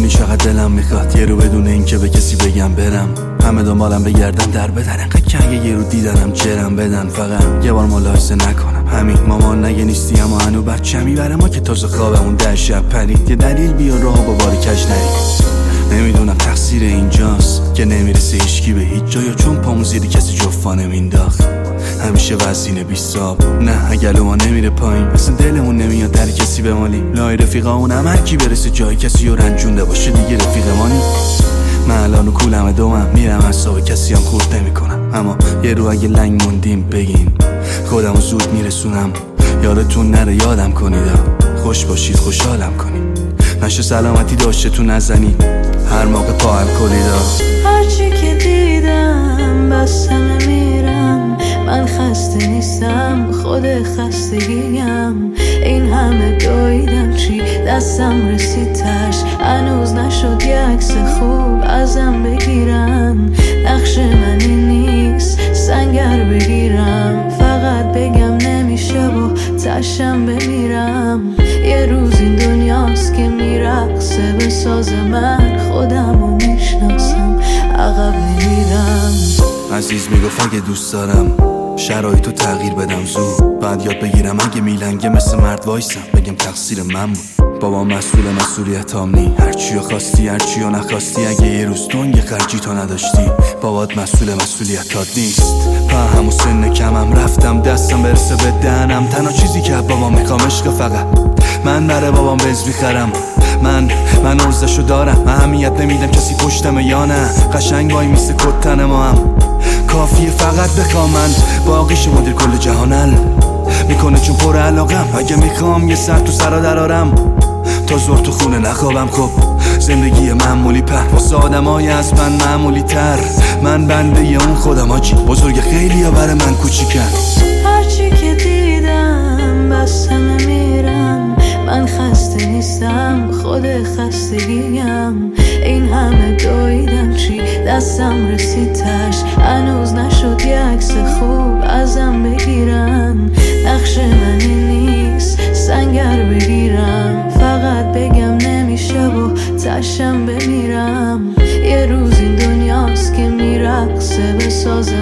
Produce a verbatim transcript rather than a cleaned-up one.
میدونی چقدر دلم میخواد یه رو بدون این که به کسی بگم برم، همه دنبالم بگردن در بدن، انقدر که اگه یه رو دیدنم جرم بدن، فقط یه بار ملاحظه نکنم همین مامان نگه نیستی اما هنو بچه میبره ما که تازه خوابمون در شب پرید، یه دلیل بیا راه با باری کج نرید. نمیدونم تقصیر اینجاست که نمیرسه هیچکی به هیچ جا، یا چون پامون زیری کسی جفا نمینداخت همیشه وزینه بیستاب. نه اگه ما نمیره پایین مثل دلمون نمیاد در کسی بمالی، لای رفیقامون هم هر کی برسه جای کسی رو رنجونده باشه دیگه رفیق مانی. من الان و کولم دومم میرم حساب کسی هم خورد نمی کنم، اما یه رو اگه لنگ موندیم بگین خودم رو زود میرسونم، یادتون نره یادم کنید، خوش باشید خوشحالم کنید، نشه سلامتی داشته تو نزنید هر موقع پا الکلیدا. هرچی که دیدم بس همه میرم، من خسته نیستم خود خستگیم، این همه دویدم چی دستم رسید تش، هنوز نشد یه عکس خوب ازم بگیرم، نقش من این نیست سنگر بگیرم، فقط بگم نمیشه و تشم بمیرم، یه روز این دنیاست که میرقصه به ساز من، خودم رو میشناسم عقب نمیرم. عزیز میگفت اگه دوست دارم شرایطو تغییر بدم زود، بعد یاد بگیرم اگه میلنگه مثل مرد وایسم بگم تقصیر من بود. بابا مسئول مسئولیت هم نی، هرچیو خواستی هرچیو نخواستی، اگه یه روز دنگ خرجی تو نداشتی بابات مسئول مسئولیتات نیست. په همون سن کمم رفتم دستم برسه به دهنم، تنها چیزی که بابا میخوام عشق، فقط من برای بابام بز میخرم، من من عرضشو دارم، اهمیت نمیدم کسی پشتمه یا نه، قشنگ وای میسه کتن ما هم کافیه فقط بخوام، من باقیش مدیر کل جهانل میکنه چون پر علاقم، اگه میخوام یه سر تو سرا درارم تا زور تو خونه نخوابم. خب زندگی معمولی په واسه آدمای از من معمولی تر، من بنده ی اون خودم آجی بزرگ خیلی یا برای من کوچیکن. هرچی که دیدم بس همه میرم، من خسته نیستم خود خستگیم، این همه دویدم چی دستم رسید تش، هنوز نشد یه عکس خوب ازم بگیرم، نقش من این نیست سنگر بگیرم، فقط بگم نمیشه و تشم بمیرم، یه روز این دنیاست که میرقصه به ساز